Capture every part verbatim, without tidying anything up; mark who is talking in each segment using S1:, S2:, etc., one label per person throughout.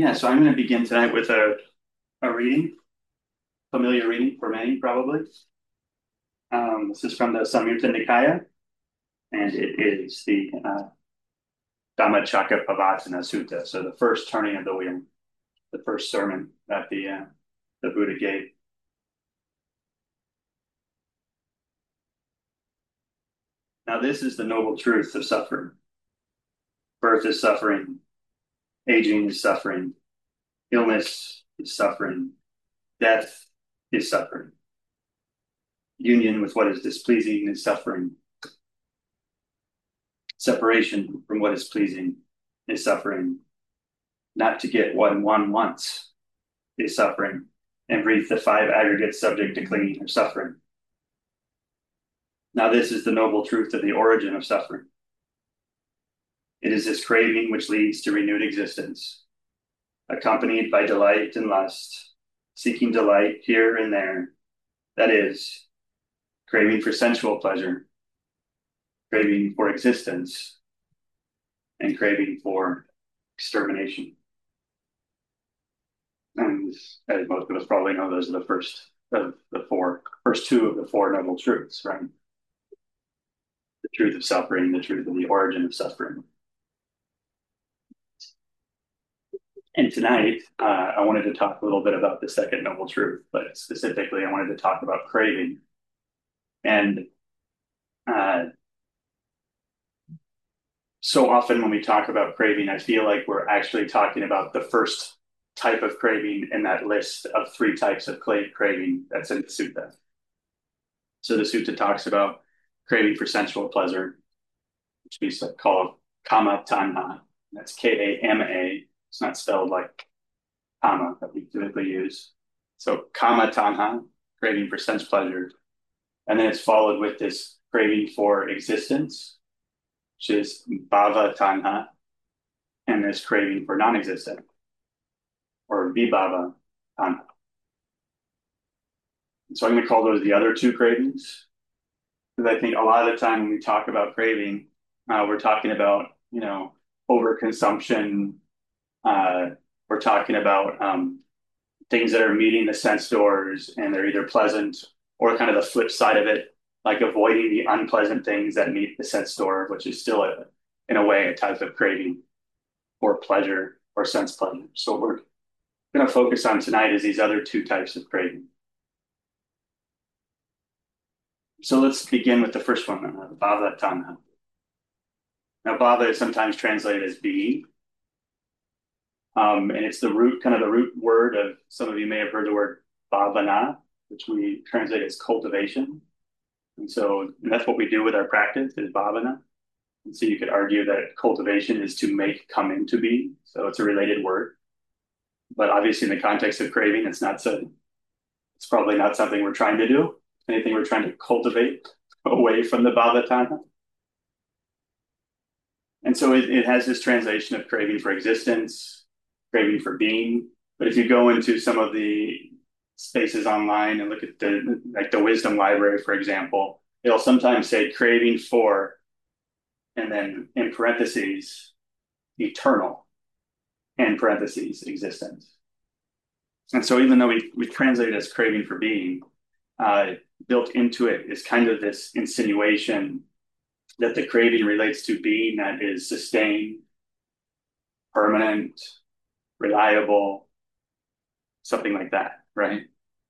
S1: Yeah, so I'm going to begin tonight with a, a reading, familiar reading for many probably. Um, this is from the Samyutta Nikaya, and it is the uh, Dhammacakkappavattana Sutta. So the first turning of the wheel, the first sermon that the uh, the Buddha gave. Now this is the noble truth of suffering. Birth is suffering, aging is suffering, illness is suffering, death is suffering. Union with what is displeasing is suffering. Separation from what is pleasing is suffering. Not to get what one wants is suffering. And breathe the five aggregates subject to clinging or suffering. Now, this is the noble truth of the origin of suffering. It is this craving which leads to renewed existence, accompanied by delight and lust, seeking delight here and there. That is, craving for sensual pleasure, craving for existence, and craving for extermination. And as most of us probably know, those are the first of the four, first two of the four noble truths, right? The truth of suffering, the truth of the origin of suffering. And tonight, uh, I wanted to talk a little bit about the second noble truth, but specifically, I wanted to talk about craving. And uh, so often when we talk about craving, I feel like we're actually talking about the first type of craving in that list of three types of craving that's in the sutta. So the sutta talks about craving for sensual pleasure, which we call kama tanha. That's K A M A. It's not spelled like kama that we typically use. So kama tanha, craving for sense pleasure. And then it's followed with this craving for existence, which is bhava tanha, and this craving for non-existent, or vibhava tanha. And so I'm going to call those the other two cravings, because I think a lot of the time when we talk about craving, uh, we're talking about, you know, overconsumption. Uh, we're talking about um, things that are meeting the sense doors and they're either pleasant or kind of the flip side of it, like avoiding the unpleasant things that meet the sense door, which is still, a, in a way, a type of craving or pleasure or sense pleasure. So what we're going to focus on tonight is these other two types of craving. So let's begin with the first one, uh, bhava tanha. Now, bhava is sometimes translated as being, um, and it's the root, kind of the root word of, some of you may have heard the word bhavana, which we translate as cultivation. And so and that's what we do with our practice is bhavana. And so you could argue that cultivation is to make come into being. So it's a related word. But obviously in the context of craving, it's not so, it's probably not something we're trying to do. Anything we're trying to cultivate away from the bhava tanha. And so it, it has this translation of craving for existence, craving for being. But if you go into some of the spaces online and look at the like the wisdom library, for example, it'll sometimes say craving for, and then in parentheses, eternal, and parentheses, existence. And so even though we, we translate it as craving for being, uh, built into it is kind of this insinuation that the craving relates to being that is sustained, permanent, reliable, something like that, right?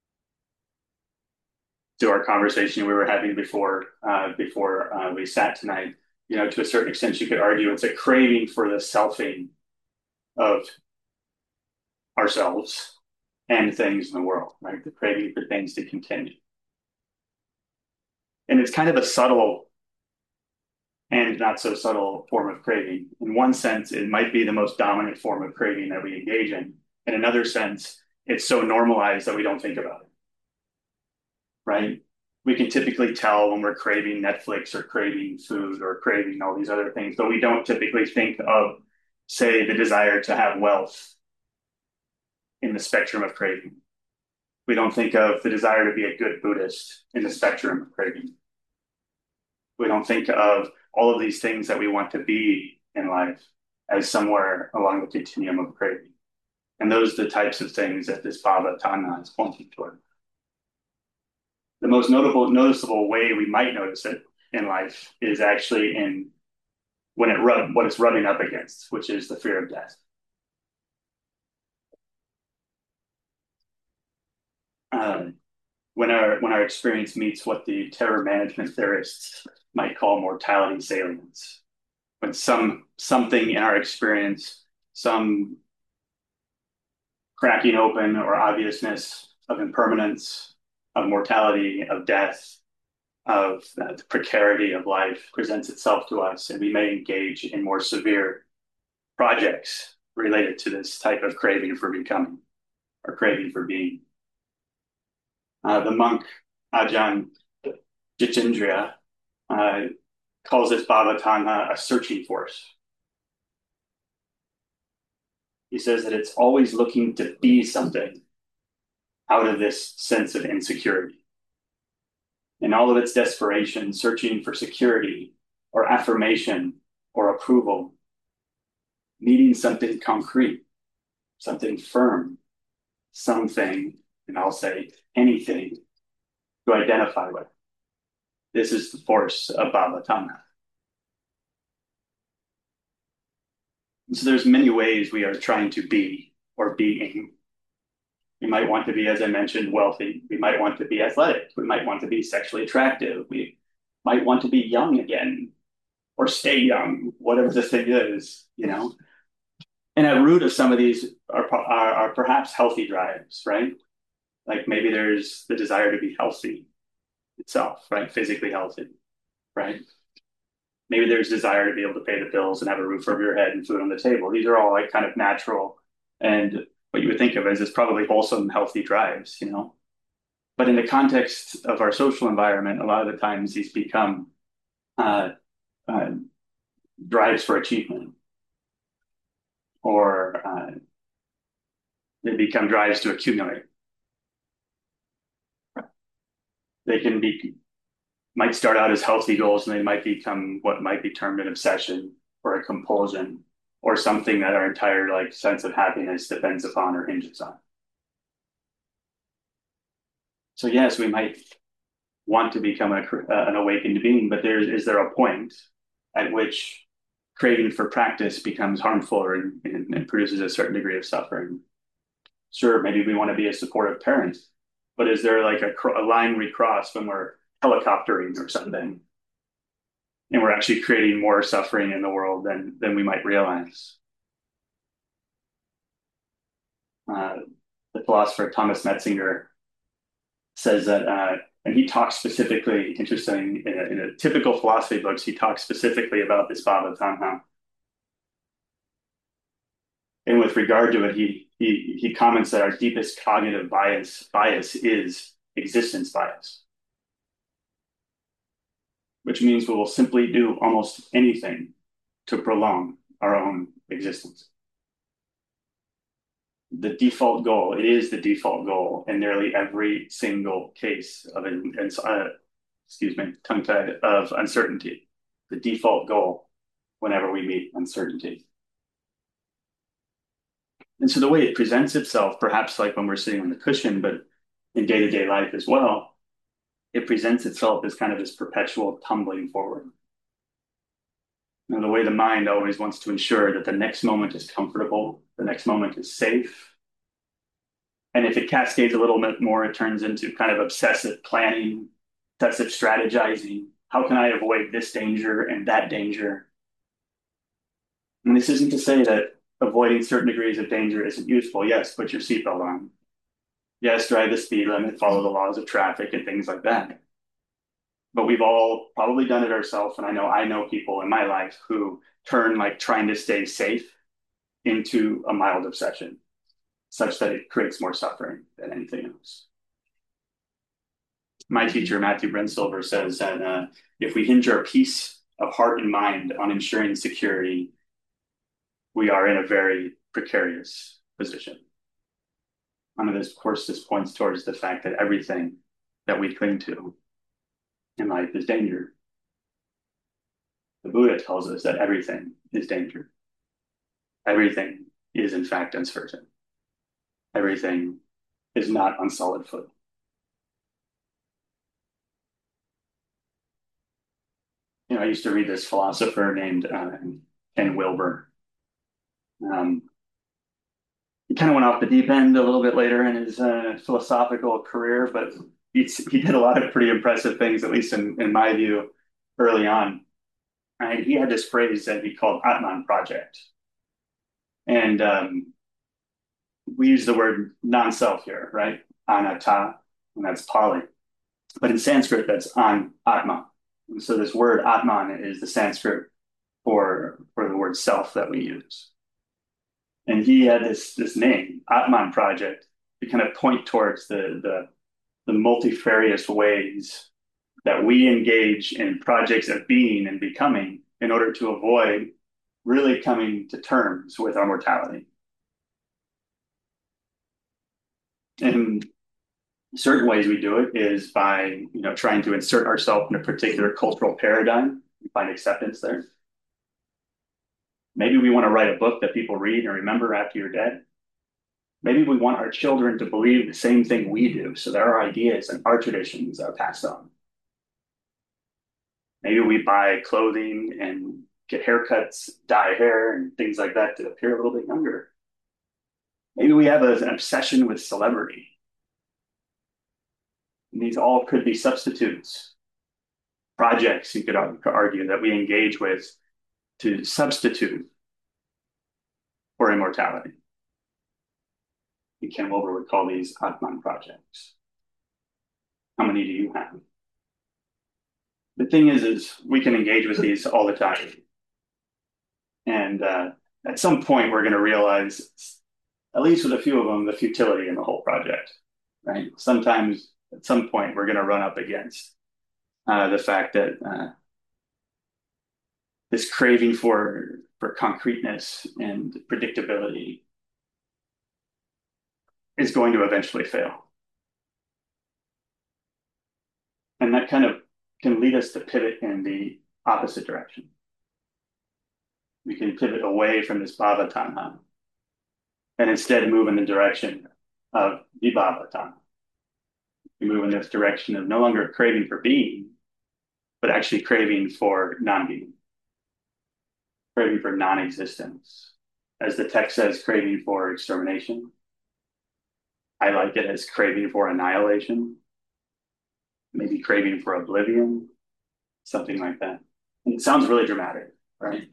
S1: To our conversation we were having before uh, before uh, we sat tonight, you know, to a certain extent, you could argue it's a craving for the selfing of ourselves and things in the world, right? The craving for things to continue. And it's kind of a subtle and not so subtle form of craving. In one sense, it might be the most dominant form of craving that we engage in. In another sense, it's so normalized that we don't think about it, right? We can typically tell when we're craving Netflix or craving food or craving all these other things, but we don't typically think of, say, the desire to have wealth in the spectrum of craving. We don't think of the desire to be a good Buddhist in the spectrum of craving. We don't think of all of these things that we want to be in life as somewhere along the continuum of craving. And those are the types of things that this Bhava Tanha is pointing toward. The most notable, noticeable way we might notice it in life is actually in when it rub what it's rubbing up against, which is the fear of death. Um, when our when our experience meets what the terror management theorists might call mortality salience, when some something in our experience, some cracking open or obviousness of impermanence, of mortality, of death, of uh, the precarity of life presents itself to us, and we may engage in more severe projects related to this type of craving for becoming or craving for being. Uh, the monk Ajahn Jitindriya uh, calls this Bhavatanha a searching force. He says that it's always looking to be something out of this sense of insecurity. In all of its desperation, searching for security or affirmation or approval, needing something concrete, something firm, something, and I'll say anything, to identify with. This is the force of Bhavatanha. So there's many ways we are trying to be or being. We might want to be, as I mentioned, wealthy. We might want to be athletic. We might want to be sexually attractive. We might want to be young again or stay young, whatever the thing is, you know. And at root of some of these are, are, are perhaps healthy drives, right? Like maybe there's the desire to be healthy itself, right? Physically healthy, right? Maybe there's desire to be able to pay the bills and have a roof over your head and food on the table. These are all like kind of natural and what you would think of as is probably wholesome, healthy drives, you know. But in the context of our social environment, a lot of the times these become uh, uh, drives for achievement, or uh, they become drives to accumulate. They can be might start out as healthy goals, and they might become what might be termed an obsession or a compulsion or something that our entire like sense of happiness depends upon or hinges on. So yes, we might want to become a, uh, an awakened being, but there is there a point at which craving for practice becomes harmful and, and, and produces a certain degree of suffering? Sure, maybe we want to be a supportive parent, but is there like a, a line we cross when we're helicoptering or something, and we're actually creating more suffering in the world than than we might realize? Uh, the philosopher Thomas Metzinger says that, uh, and he talks specifically, interesting, in a, in a typical philosophy books, he talks specifically about this Bhavatanha. And with regard to it, he he he comments that our deepest cognitive bias bias is existence bias, which means we will simply do almost anything to prolong our own existence. The default goal, it is the default goal in nearly every single case of an, uh, excuse me, tongue-tied, of uncertainty. The default goal whenever we meet uncertainty. And so the way it presents itself, perhaps like when we're sitting on the cushion, but in day-to-day life as well, it presents itself as kind of this perpetual tumbling forward. And the way the mind always wants to ensure that the next moment is comfortable, the next moment is safe. And if it cascades a little bit more, it turns into kind of obsessive planning, obsessive strategizing. How can I avoid this danger and that danger? And this isn't to say that avoiding certain degrees of danger isn't useful. Yes, put your seatbelt on. Yes, drive the speed limit, follow the laws of traffic and things like that. But we've all probably done it ourselves. And I know I know people in my life who turn like trying to stay safe into a mild obsession, such that it creates more suffering than anything else. My teacher, Matthew Brensilver, says that uh, if we hinge our peace of heart and mind on ensuring security, we are in a very precarious position. I mean, this, of course, this points towards the fact that everything that we cling to in life is danger. The Buddha tells us that everything is danger. Everything is, in fact, uncertain. everything is not on solid foot. You know, I used to read this philosopher named uh, Ken Wilber. Um, he kind of went off the deep end a little bit later in his uh, philosophical career, but he, he did a lot of pretty impressive things, at least in, in my view, early on. And he had this phrase that he called Atman Project. And um, we use the word non-self here, right? Anatta, and that's Pali. But in Sanskrit, that's an Atma. And so this word Atman is the Sanskrit for, for the word self that we use. And he had this, this name, Atman Project, to kind of point towards the, the, the multifarious ways that we engage in projects of being and becoming in order to avoid really coming to terms with our mortality. And certain ways we do it is by, you know, trying to insert ourselves in a particular cultural paradigm and find acceptance there. Maybe we want to write a book that people read and remember after you're dead. Maybe we want our children to believe the same thing we do, so that our ideas and our traditions are passed on. Maybe we buy clothing and get haircuts, dye hair, and things like that to appear a little bit younger. Maybe we have a, an obsession with celebrity. And these all could be substitutes, projects, you could argue, that we engage with to substitute for immortality. Ken Wilber would call these Atman projects. How many do you have? The thing is, is we can engage with these all the time. And uh, at some point, we're going to realize, at least with a few of them, the futility in the whole project, right? Sometimes, at some point, we're going to run up against uh, the fact that uh, this craving for, for concreteness and predictability is going to eventually fail. And that kind of can lead us to pivot in the opposite direction. We can pivot away from this bhava tanha and instead move in the direction of vibhava tanha. We move in this direction of no longer craving for being, but actually craving for non-being, craving for non-existence. As the text says, craving for extermination. I like it as craving for annihilation, maybe craving for oblivion, something like that. And it sounds really dramatic, right?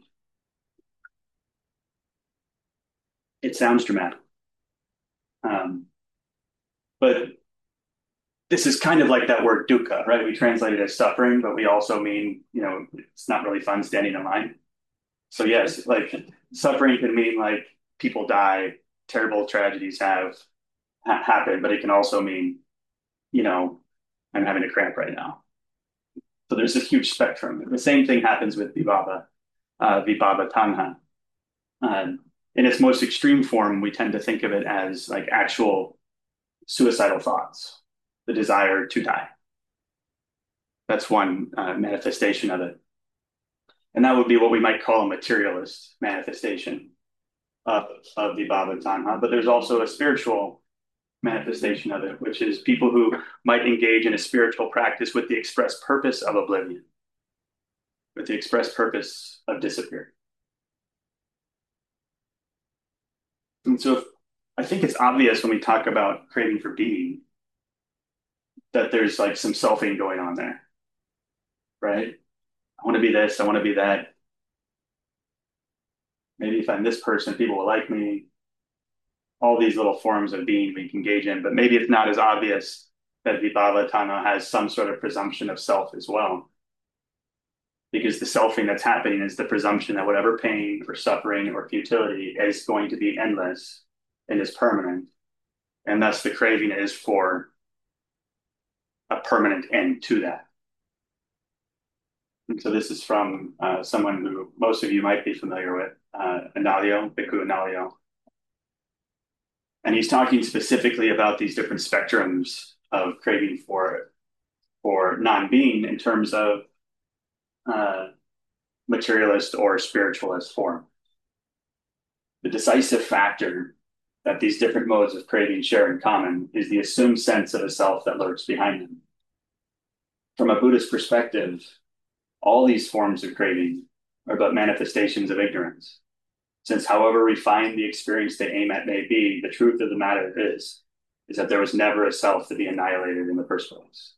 S1: It sounds dramatic. Um, but this is kind of like that word dukkha, right? We translate it as suffering, but we also mean, you know, it's not really fun standing in line. So yes, like suffering can mean like people die, terrible tragedies have ha- happened, but it can also mean, you know, I'm having a cramp right now. So there's this huge spectrum. The same thing happens with vibhava, uh, vibhava tanha. Uh, in its most extreme form, we tend to think of it as like actual suicidal thoughts, the desire to die. That's one uh, manifestation of it. And that would be what we might call a materialist manifestation of, of vibhava tanha. But there's also a spiritual manifestation of it, which is people who might engage in a spiritual practice with the express purpose of oblivion, with the express purpose of disappearing. And so if, I think it's obvious when we talk about craving for being that there's like some selfing going on there, right? I want to be this, I want to be that. Maybe if I'm this person, people will like me. All these little forms of being we can engage in, but maybe it's not as obvious that vibhava tanha has some sort of presumption of self as well. Because the selfing that's happening is the presumption that whatever pain or suffering or futility is going to be endless and is permanent. And thus the craving is for a permanent end to that. And so this is from uh, someone who most of you might be familiar with, uh, Analayo, Bhikkhu Analayo. And he's talking specifically about these different spectrums of craving for, for non-being in terms of uh, materialist or spiritualist form. The decisive factor that these different modes of craving share in common is the assumed sense of a self that lurks behind them. From a Buddhist perspective, all these forms of craving are but manifestations of ignorance, since however refined the experience they aim at may be, the truth of the matter is, is that there was never a self to be annihilated in the first place.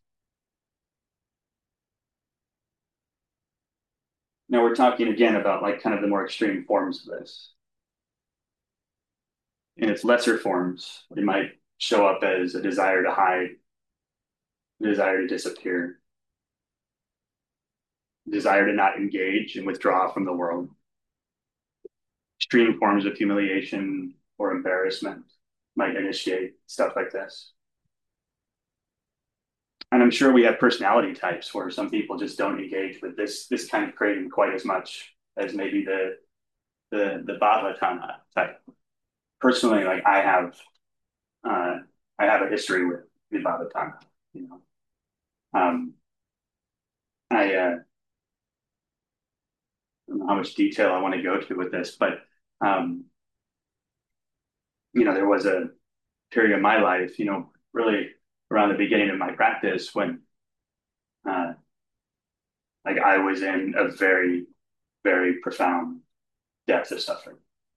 S1: Now we're talking again about like kind of the more extreme forms of this. In its lesser forms, it might show up as a desire to hide, a desire to disappear, a desire to not engage and withdraw from the world. Extreme forms of humiliation or embarrassment might initiate stuff like this. And I'm sure we have personality types where some people just don't engage with this this kind of craving quite as much as maybe the the the Bhavatanha type. Personally, like I have uh, I have a history with the Bhavatanha. You know, um, I uh, don't know how much detail I want to go to with this, but um, you know, there was a period of my life, you know, really around the beginning of my practice when uh, like I was in a very, very profound depth of suffering.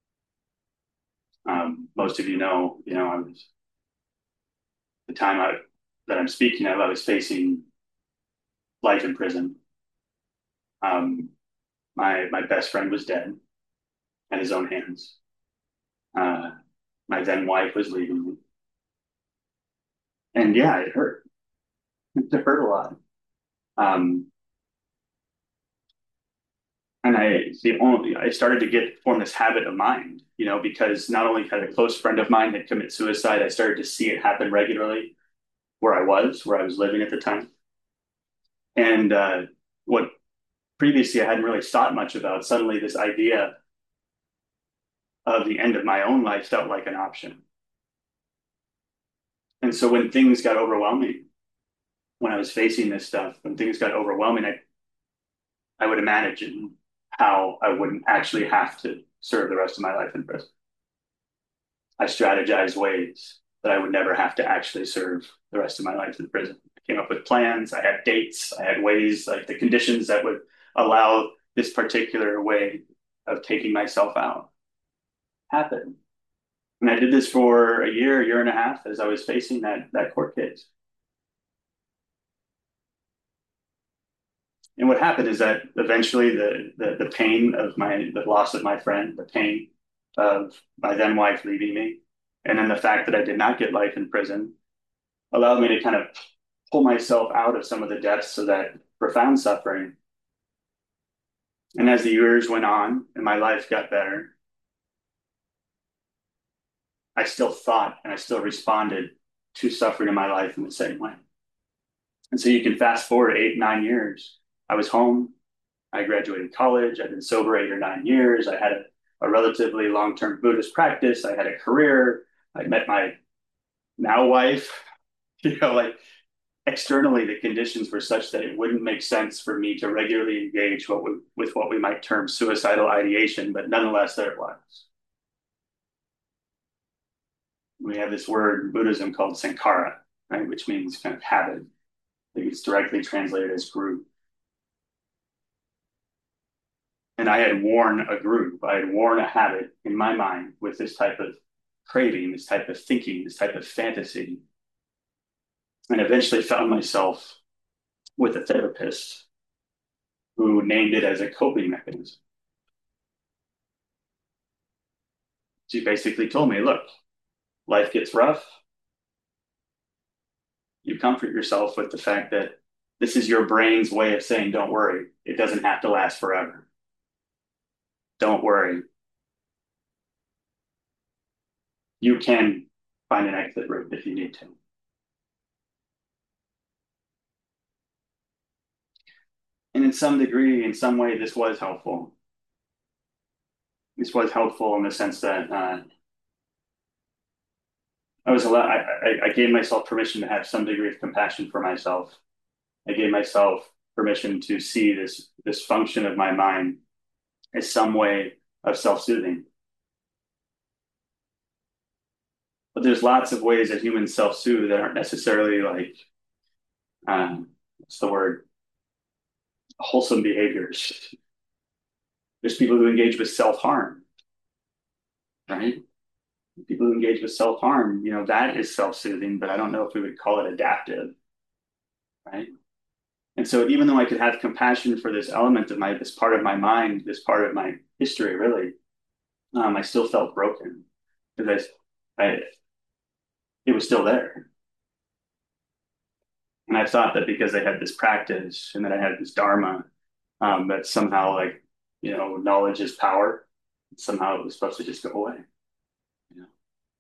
S1: Um, most of you know, you know, I was the time I, that I'm speaking of, I was facing life in prison. Um, my my best friend was dead at his own hands. Uh, my then wife was leaving me, and yeah, it hurt. It hurt a lot. Um, and I the only I started to get form this habit of mind, you know, because not only had a close friend of mine had committed suicide, I started to see it happen regularly where I was, where I was living at the time. And uh, what previously I hadn't really thought much about, suddenly this idea of the end of my own life felt like an option. And so when things got overwhelming, when I was facing this stuff, when things got overwhelming, I, I would imagine how I wouldn't actually have to serve the rest of my life in prison. I strategized ways that I would never have to actually serve the rest of my life in prison. I came up with plans, I had dates, I had ways, like the conditions that would allow this particular way of taking myself out happen. And I did this for a year, a year and a half as I was facing that, that court case. And what happened is that eventually the, the, the pain of my, the loss of my friend, the pain of my then wife leaving me, and then the fact that I did not get life in prison allowed me to kind of pull myself out of some of the depths of that profound suffering. And as the years went on and my life got better, I still thought and I still responded to suffering in my life in the same way. And so you can fast forward eight, nine years. I was home. I graduated college. I'd been sober eight or nine years. I had a, a relatively long-term Buddhist practice. I had a career. I met my now wife. You know, like externally, the conditions were such that it wouldn't make sense for me to regularly engage what we, with what we might term suicidal ideation, but nonetheless, there it was. We have this word in Buddhism called sankhara, right, which means kind of habit. I think it's directly translated as groove. And I had worn a groove. I had worn a habit in my mind with this type of craving, this type of thinking, this type of fantasy. And eventually found myself with a therapist who named it as a coping mechanism. She basically told me, look, life gets rough. You comfort yourself with the fact that this is your brain's way of saying, don't worry. It doesn't have to last forever. Don't worry. You can find an exit route if you need to. And in some degree, in some way, this was helpful. This was helpful in the sense that uh, I was allowed, I, I, I gave myself permission to have some degree of compassion for myself. I gave myself permission to see this this function of my mind as some way of self-soothing. But there's lots of ways that humans self-soothe that aren't necessarily like, um, what's the word, wholesome behaviors. There's people who engage with self-harm, right? People who engage with self-harm, you know, that is self-soothing, but I don't know if we would call it adaptive, right? And so even though I could have compassion for this element of my, this part of my mind, this part of my history, really, um, I still felt broken because I, I, it was still there. And I thought that because I had this practice and that I had this dharma, um, that somehow like, you know, knowledge is power. Somehow it was supposed to just go away. You know,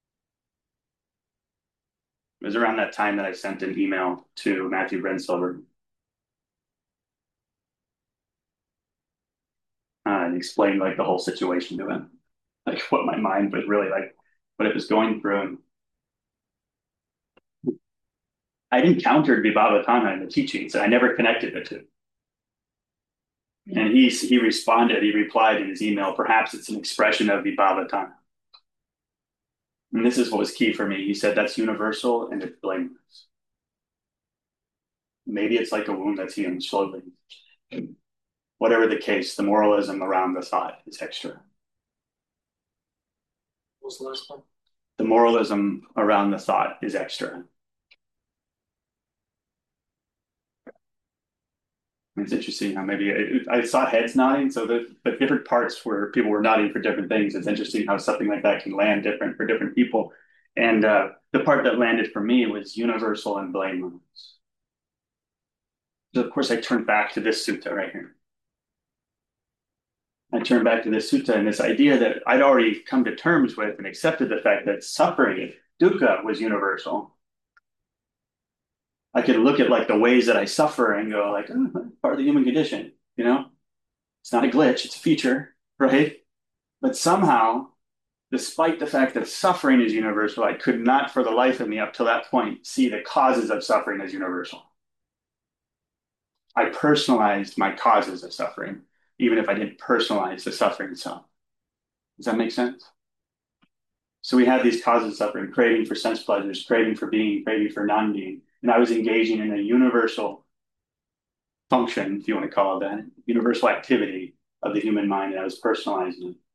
S1: it was around that time that I sent an email to Matthew Brensilver uh, and explained like the whole situation to him, like what my mind was really like, what it was going through. And I'd encountered Vibhavatana in the teachings, and I never connected the two. And he he responded, he replied in his email, perhaps it's an expression of Vibhavatana. And this is what was key for me. He said that's universal and it's blameless. Maybe it's like a wound that's healing slowly. Whatever the case, the moralism around the thought is extra.
S2: What was the last one?
S1: The moralism around the thought is extra. It's interesting how maybe I, I saw heads nodding, so the, the different parts where people were nodding for different things. It's interesting how something like that can land different for different people. And uh, the part that landed for me was universal and blameless. So of course, I turned back to this sutta right here. I turned back to this sutta and this idea that I'd already come to terms with and accepted the fact that suffering, dukkha, was universal. I could look at like the ways that I suffer and go like, oh, part of the human condition, you know? It's not a glitch, it's a feature, right? But somehow, despite the fact that suffering is universal, I could not for the life of me up to that point see the causes of suffering as universal. I personalized my causes of suffering, even if I didn't personalize the suffering itself. Does that make sense? So we have these causes of suffering, craving for sense pleasures, craving for being, craving for non-being. And I was engaging in a universal function, if you want to call it that, universal activity of the human mind, and I was personalizing it.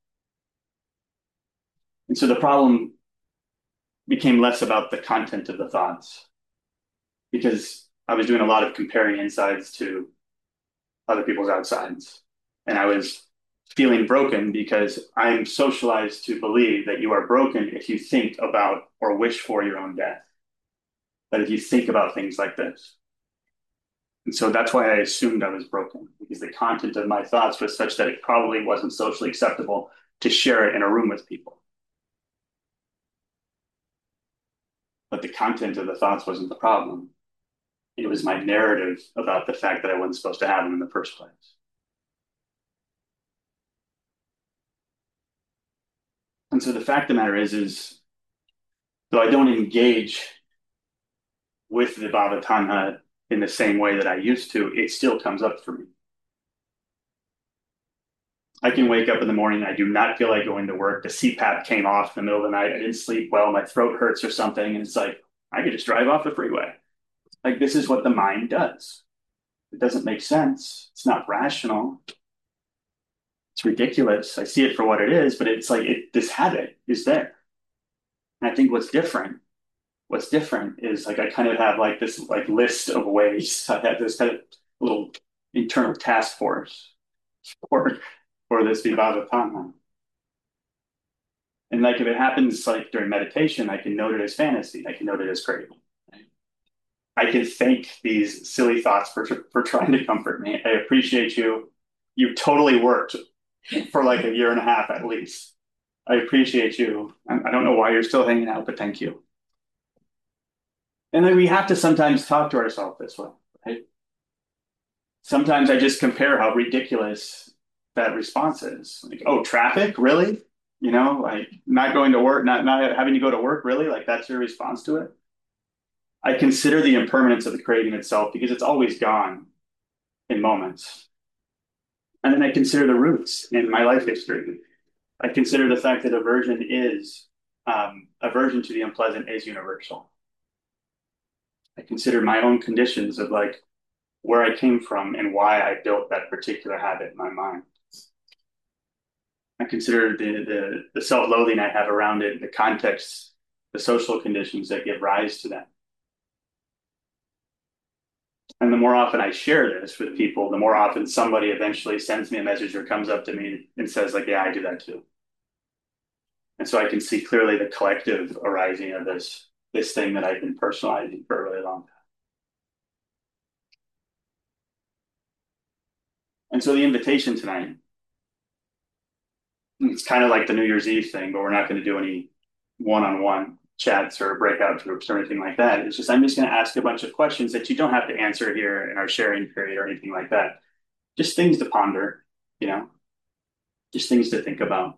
S1: And so the problem became less about the content of the thoughts because I was doing a lot of comparing insides to other people's outsides. And I was feeling broken because I'm socialized to believe that you are broken if you think about or wish for your own death. That if you think about things like this. And so that's why I assumed I was broken, because the content of my thoughts was such that it probably wasn't socially acceptable to share it in a room with people. But the content of the thoughts wasn't the problem. It was my narrative about the fact that I wasn't supposed to have them in the first place. And so the fact of the matter is, is though I don't engage with the Bhavatanha in the same way that I used to, it still comes up for me. I can wake up in the morning, I do not feel like going to work. The C PAP came off in the middle of the night. I didn't sleep well, my throat hurts or something. And it's like, I could just drive off the freeway. Like, this is what the mind does. It doesn't make sense. It's not rational. It's ridiculous. I see it for what it is, but it's like it, this habit is there. And I think what's different, what's different is like I kind of have like this like list of ways. I have this kind of little internal task force for for this Vibhavatana. And like if it happens like during meditation, I can note it as fantasy. I can note it as craving. I can thank these silly thoughts for for trying to comfort me. I appreciate you. You totally worked for like a year and a half at least. I appreciate you. I don't know why you're still hanging out, but thank you. And then we have to sometimes talk to ourselves this way, right? Sometimes I just compare how ridiculous that response is. Like, oh, traffic, really? You know, like not going to work, not not having to go to work, really? Like that's your response to it? I consider the impermanence of the craving itself because it's always gone in moments. And then I consider the roots in my life history. I consider the fact that aversion is Um, aversion to the unpleasant is universal. I consider my own conditions of like where I came from and why I built that particular habit in my mind. I consider the the, the self-loathing I have around it, the context, the social conditions that give rise to that. And the more often I share this with people, the more often somebody eventually sends me a message or comes up to me and says, like, yeah, I do that too. And so I can see clearly the collective arising of this this thing that I've been personalizing for a really long time. And so the invitation tonight, it's kind of like the New Year's Eve thing, but we're not going to do any one-on-one chats or breakout groups or anything like that. It's just I'm just going to ask a bunch of questions that you don't have to answer here in our sharing period or anything like that. Just things to ponder, you know, just things to think about.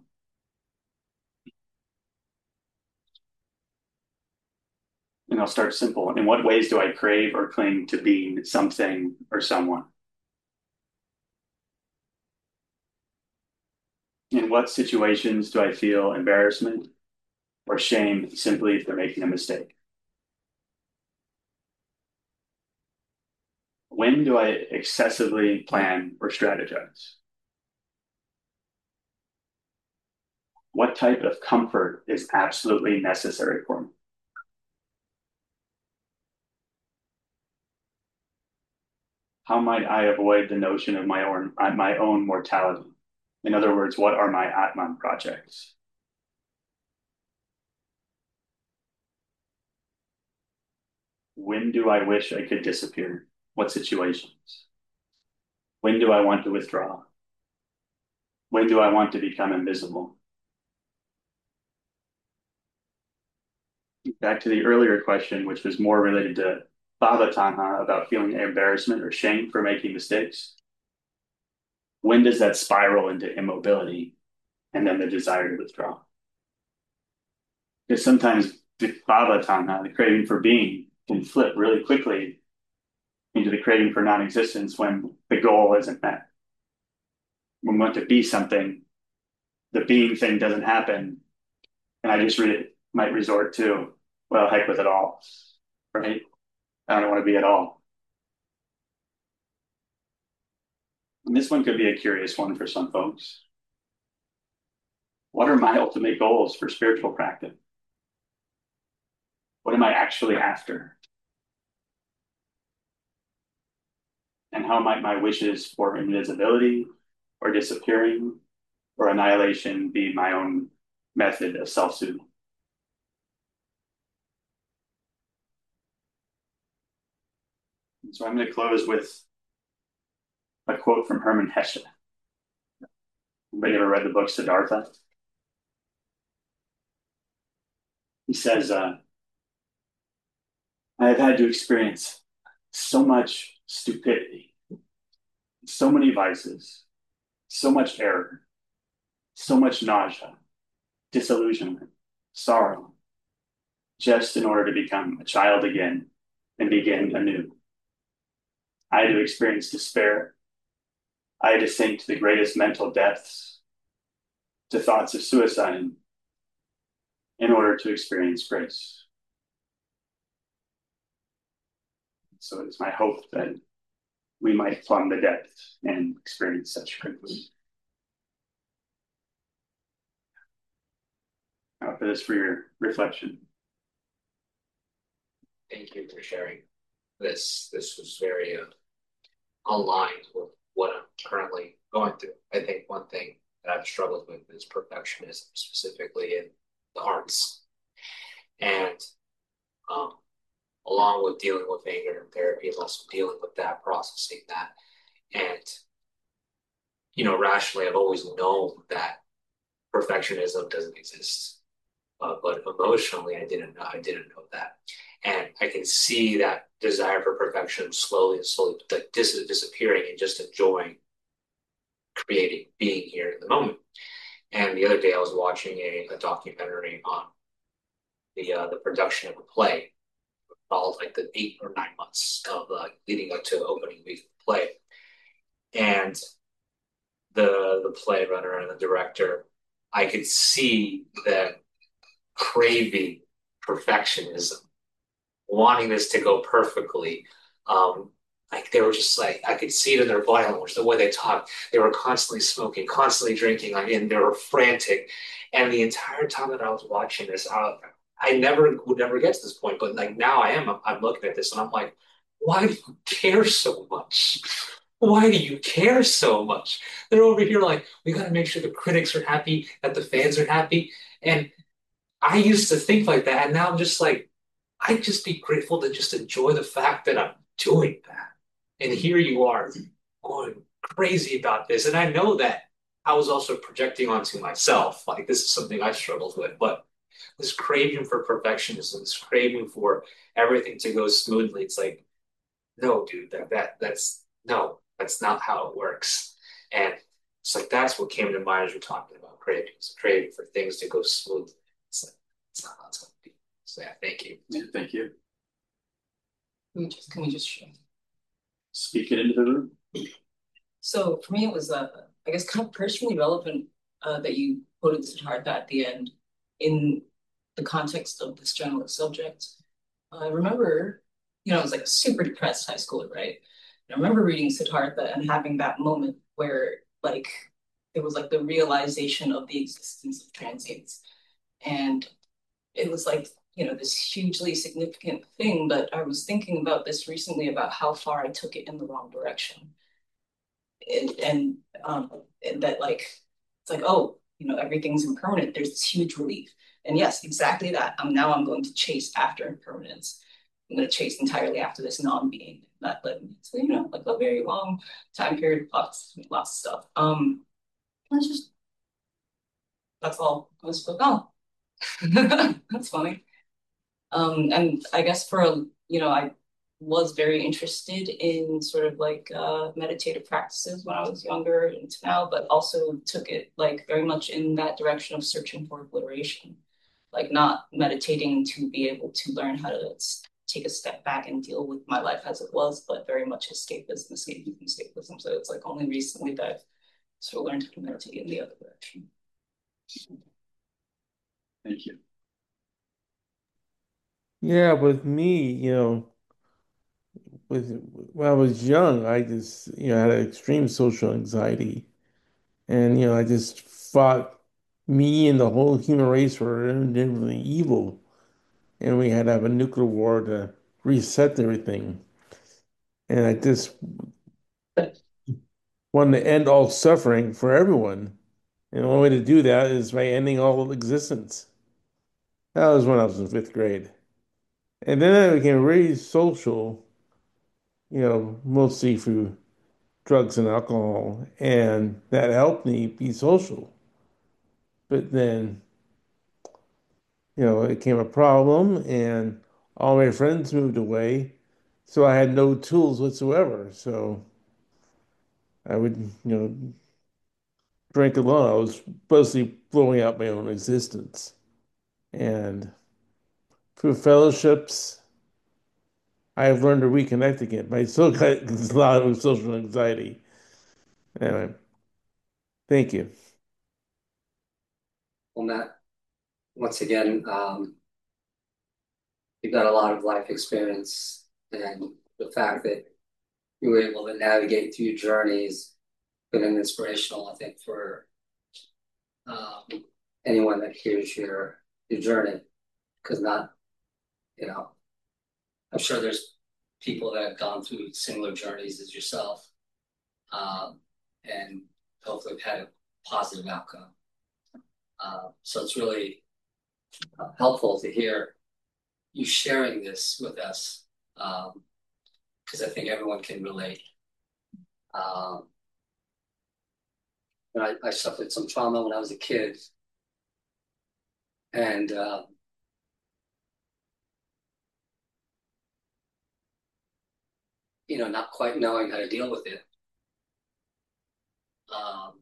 S1: And I'll start simple. In what ways do I crave or cling to being something or someone? In what situations do I feel embarrassment or shame simply for making a mistake? When do I excessively plan or strategize? What type of comfort is absolutely necessary for me? How might I avoid the notion of my own my own mortality? In other words, what are my Atman projects? When do I wish I could disappear? What situations? When do I want to withdraw? When do I want to become invisible? Back to the earlier question, which was more related to Baba Tanha about feeling embarrassment or shame for making mistakes. When does that spiral into immobility and then the desire to withdraw? Because sometimes the Baba Tanha, the craving for being, can flip really quickly into the craving for non-existence when the goal isn't met. When we want to be something, the being thing doesn't happen, and I just really might resort to, well, heck with it all, right? I don't want to be at all. And this one could be a curious one for some folks. What are my ultimate goals for spiritual practice? What am I actually after? And how might my wishes for invisibility or disappearing or annihilation be my own method of self-soothing? So I'm going to close with a quote from Hermann Hesse. Anybody ever read the book Siddhartha? He says, uh, I have had to experience so much stupidity, so many vices, so much error, so much nausea, disillusionment, sorrow, just in order to become a child again and begin anew. I had to experience despair. I had to sink to the greatest mental depths, to thoughts of suicide, in order to experience grace. So it's my hope that we might plumb the depths and experience such quickly. Uh, for this for your reflection.
S2: Thank you for sharing this. This was very uh, aligned with what I'm currently going through. I think one thing that I've struggled with is perfectionism, specifically in the arts. And um, along with dealing with anger and therapy, is also dealing with that, processing that. And, you know, rationally, I've always known that perfectionism doesn't exist. Uh, but emotionally, I didn't know. I didn't know that, and I can see that desire for perfection slowly and slowly like dis- disappearing and just enjoying creating, being here in the moment. And the other day, I was watching a, a documentary on the uh, the production of a play, all like the eight or nine months of uh, leading up to opening week of the play, and the the play runner and the director, I could see that craving perfectionism, wanting this to go perfectly. Um, like they were just like I could see it in their body language, the way they talked. They were constantly smoking, constantly drinking, like, and they were frantic. And the entire time that I was watching this, I, I never would never get to this point. But like now, I am. I'm, I'm looking at this, and I'm like, why do you care so much? Why do you care so much? They're over here like, we got to make sure the critics are happy, that the fans are happy. And I used to think like that, and now I'm just like, I'd just be grateful to just enjoy the fact that I'm doing that. And here you are going crazy about this. And I know that I was also projecting onto myself. Like this is something I struggled with, but this craving for perfectionism, this craving for everything to go smoothly. It's like, no, dude, that that that's no, that's not how it works. And it's like that's what came to mind as we're talking about craving. It's a craving for things to go smoothly. It's like it's not how it's going to be. So yeah, thank you.
S1: Yeah, thank you.
S3: Can we just can we just share?
S1: Speak it into the room.
S3: So for me, it was uh, I guess kind of personally relevant uh, that you quoted Siddhartha at the end in the context of this general subject. I remember, you know, I was like a super depressed high schooler, right? And I remember reading Siddhartha and having that moment where like it was like the realization of the existence of transience. And it was like, you know, this hugely significant thing, but I was thinking about this recently about how far I took it in the wrong direction. And, and um and that like it's like, oh, you know, everything's impermanent. There's this huge relief. And yes, exactly that. I'm now I'm going to chase after impermanence. I'm going to chase entirely after this non-being, not living. So, you know, like a very long time period, lots, lots of stuff. Um, that's just that's all I was like, oh, that's funny. Um, and I guess for, you know, I was very interested in sort of like uh, meditative practices when I was younger and now, but also took it like very much in that direction of searching for obliteration, like not meditating to be able to learn how to take a step back and deal with my life as it was, but very much escapism, escapism, escapism. So it's like only recently that I've sort of learned how to meditate in the other direction.
S1: Thank you.
S4: Yeah, with me, you know, with when I was young, I just, you know, had extreme social anxiety. And, you know, I just thought me and the whole human race were inherently evil. And we had to have a nuclear war to reset everything. And I just wanted to end all suffering for everyone. And the only way to do that is by ending all existence. That was when I was in fifth grade. And then I became very social, you know, mostly through drugs and alcohol, and that helped me be social. But then, you know, it became a problem, and all my friends moved away, so I had no tools whatsoever. So I would, you know, drink alone. I was mostly blowing out my own existence. And through fellowships, I've learned to reconnect again, but I still got a lot of social anxiety. Anyway, thank you.
S5: Well, Matt, once again, um, you've got a lot of life experience, and the fact that you were able to navigate through your journeys been an inspirational, I think, for um, anyone that hears your your journey. Because not, you know, I'm sure there's people that have gone through similar journeys as yourself, um, and hopefully have had a positive outcome. Uh, so it's really uh, helpful to hear you sharing this with us, because um, I think everyone can relate. Um, I, I suffered some trauma when I was a kid, and uh, you know, not quite knowing how to deal with it. Um,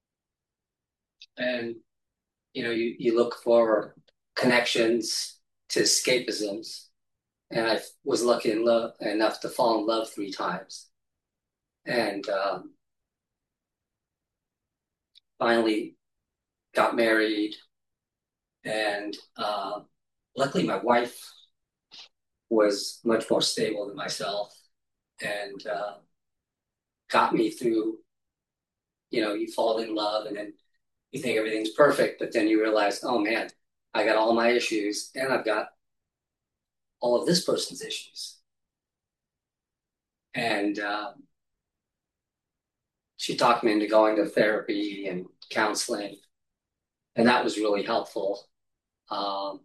S5: and you know, you, you look for connections to escapisms, and I was lucky in love, enough to fall in love three times, and um, finally got married, And uh, luckily, my wife was much more stable than myself and uh, got me through. You know, you fall in love and then you think everything's perfect, but then you realize, oh man, I got all my issues and I've got all of this person's issues. And um, she talked me into going to therapy and counseling, and that was really helpful. Um,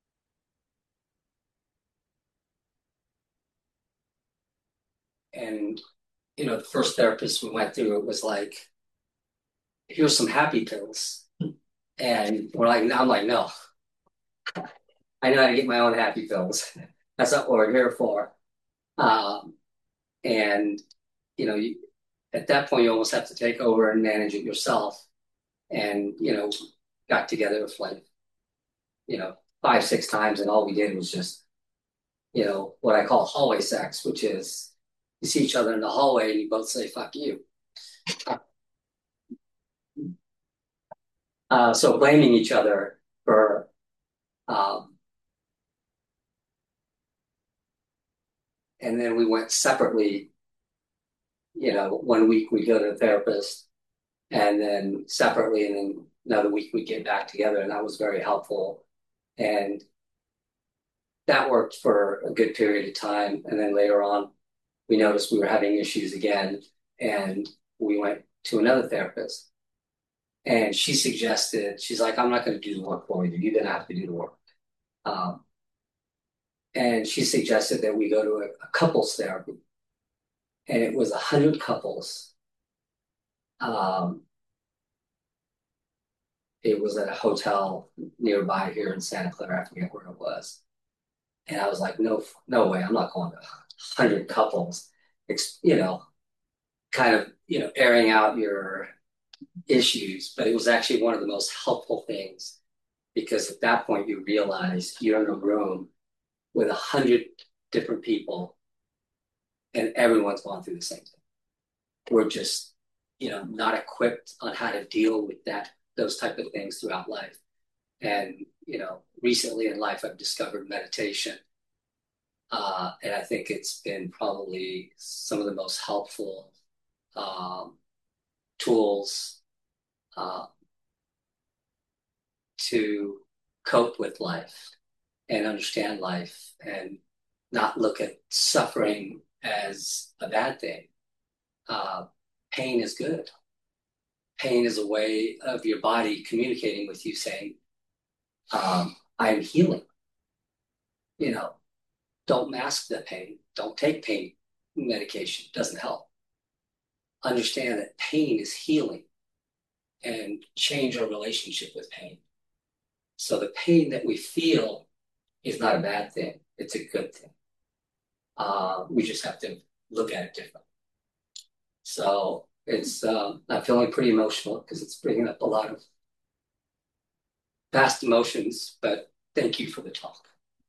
S5: and you know, the first therapist we went through, it was like, here's some happy pills, and we're like, I'm like, no, I know how to get my own happy pills. That's not what we're here for. Um, and you know, you, at that point, you almost have to take over and manage it yourself. And you know, got together with like, you know, five, six times, and all we did was just, you know, what I call hallway sex, which is you see each other in the hallway and you both say "fuck you." Uh, so blaming each other for, um, and then we went separately. You know, one week we go to the therapist, and then separately, and then another week we get back together, and that was very helpful. And that worked for a good period of time. And then later on, we noticed we were having issues again, and we went to another therapist. And she suggested, she's like, I'm not going to do the work for you. You're going to have to do the work. Um, and she suggested that we go to a, a couples therapy. And it was a hundred couples. Um, it was at a hotel nearby here in Santa Clara. I forget where it was. And I was like, no, no way. I'm not going to a hundred couples. It's, you know, kind of, you know, airing out your issues. But it was actually one of the most helpful things because at that point you realize you're in a room with a hundred different people and everyone's gone through the same thing. We're just, you know, not equipped on how to deal with that, those type of things throughout life. And, you know, recently in life, I've discovered meditation. Uh, and I think it's been probably some of the most helpful um, tools uh, to cope with life and understand life and not look at suffering as a bad thing. Uh, pain is good. Pain is a way of your body communicating with you saying, um, I'm healing. You know, don't mask the pain. Don't take pain medication. It doesn't help. Understand that pain is healing and change our relationship with pain. So the pain that we feel is not a bad thing. It's a good thing. Uh, we just have to look at it differently. So it's, um, I'm feeling pretty emotional because it's bringing up a lot of past emotions, but thank you for the talk.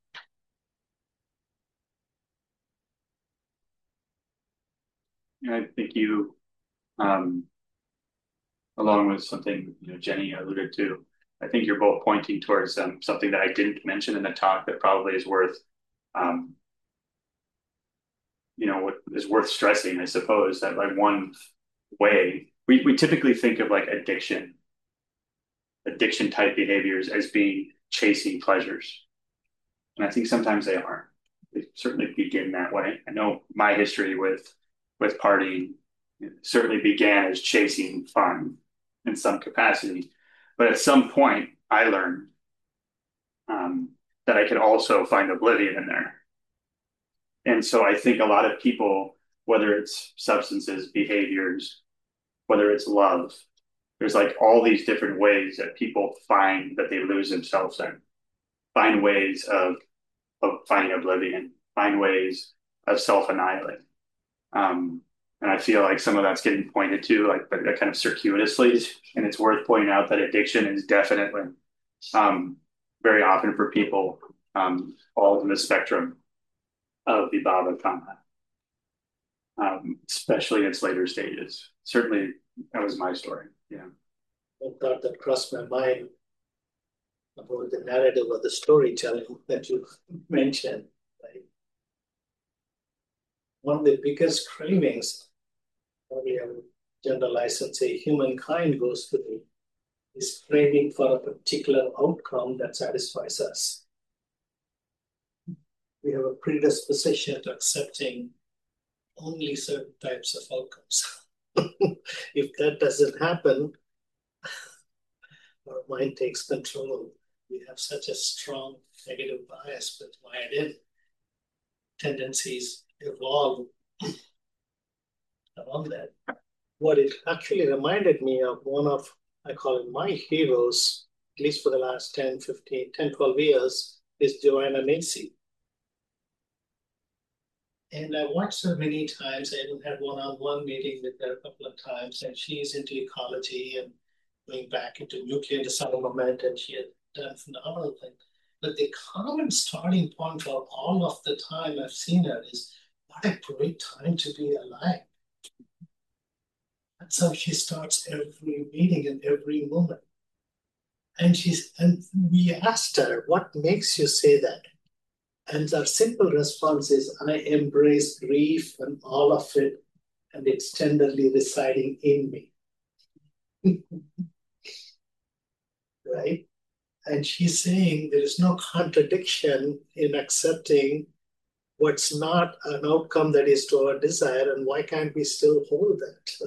S1: I think you, um, along with something you know Jenny alluded to, I think you're both pointing towards um, something that I didn't mention in the talk that probably is worth, um, you know, what is worth stressing, I suppose. That like one way we we typically think of like addiction, addiction type behaviors as being chasing pleasures, and I think sometimes they aren't. They certainly begin that way. I know my history with with partying certainly began as chasing fun in some capacity, but at some point I learned um, that I could also find oblivion in there. And so I think a lot of people, whether it's substances, behaviors, whether it's love, there's like all these different ways that people find that they lose themselves in, find ways of of finding oblivion, find ways of self-annihilating. Um, and I feel like some of that's getting pointed to, like, but kind of circuitously. And it's worth pointing out that addiction is definitely um, very often for people um, all in the spectrum of the Bhava Kama, um, especially in its later stages. Certainly, that was my story. Yeah.
S6: One thought that crossed my mind about the narrative or the storytelling that you mentioned. Right? One of the biggest cravings, probably I would generalize and say humankind goes through, is craving for a particular outcome that satisfies us. We have a predisposition to accepting only certain types of outcomes. If that doesn't happen, our mind takes control. We have such a strong negative bias with wired in. Tendencies evolve around that. What it actually reminded me of, one of, I call it my heroes, at least for the last ten, fifteen, ten, twelve years, is Joanna Macy. And I watched her many times. I even had one-on-one meeting with her a couple of times, and she's into ecology and going back into nuclear disarmament, and she had done phenomenal things. But the common starting point for all of the time I've seen her is, what a great time to be alive. That's how she starts every meeting and every moment. And she's and we asked her, what makes you say that? And our simple response is, I embrace grief and all of it, and it's tenderly residing in me. Right? And she's saying there is no contradiction in accepting what's not an outcome that is to our desire, and why can't we still hold that?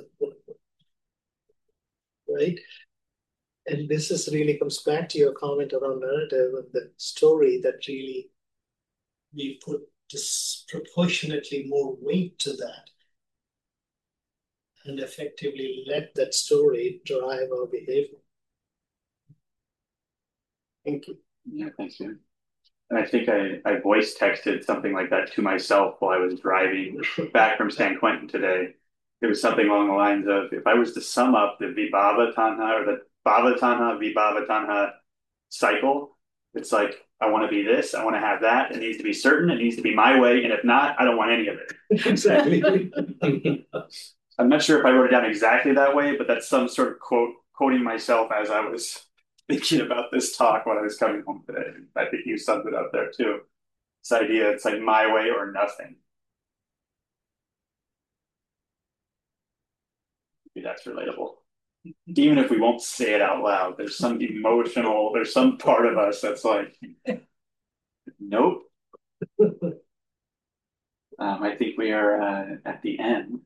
S6: Right? And this is really comes back to your comment around narrative and the story, that really we put disproportionately more weight to that and effectively let that story drive our behavior. Thank you.
S1: Yeah, thanks, man. And I think I, I voice texted something like that to myself while I was driving back from San Quentin today. It was something along the lines of, if I was to sum up the Vibhava Tanha or the Bhava Tanha, Vibhava Tanha cycle, it's like, I want to be this, I want to have that, it needs to be certain, it needs to be my way, and if not, I don't want any of it.
S6: Exactly.
S1: I'm not sure if I wrote it down exactly that way, but that's some sort of quote, quoting myself as I was thinking about this talk when I was coming home today. I think you summed it up there too. This idea, it's like my way or nothing. Maybe that's relatable. Even if we won't say it out loud, there's some emotional, there's some part of us that's like, nope. Um, I think we are uh, at the end.